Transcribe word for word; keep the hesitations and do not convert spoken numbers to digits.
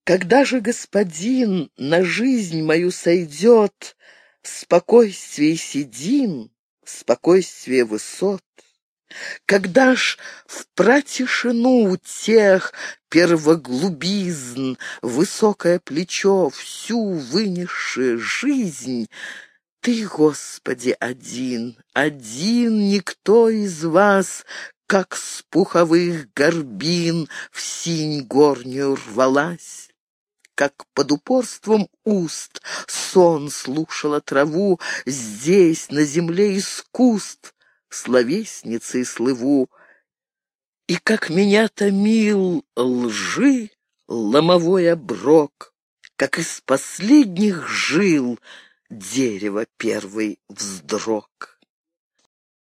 Когда же господин на жизнь мою сойдет, спокойствие седин, спокойствие высот, когда ж в пратишину тех первоглубизн высокое плечо всю вынесшее жизнь, ты, Господи, один, один, никто из вас, как с пуховых горбин в синь горнюю рвалась, как под упорством уст сон слушала траву, здесь, на земле искусств, словесницей слыву, и как меня томил лжи ломовой оброк, как из последних жил дерево первый вздрог.